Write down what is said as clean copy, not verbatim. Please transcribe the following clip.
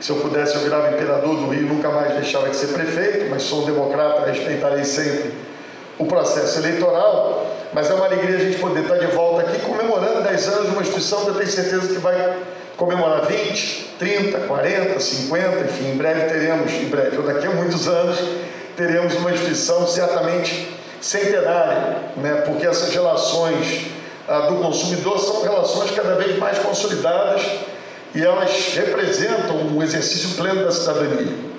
se eu pudesse eu virava imperador do Rio, nunca mais deixava de ser prefeito, mas sou um democrata, respeitarei sempre o processo eleitoral. Mas é uma alegria a gente poder estar de volta aqui comemorando 10 anos de uma instituição que eu tenho certeza que vai comemorar 20, 30, 40, 50, enfim, em breve, ou daqui a muitos anos, teremos uma instituição certamente centenária, né? Porque essas relações do consumidor são relações cada vez mais consolidadas e elas representam um exercício pleno da cidadania.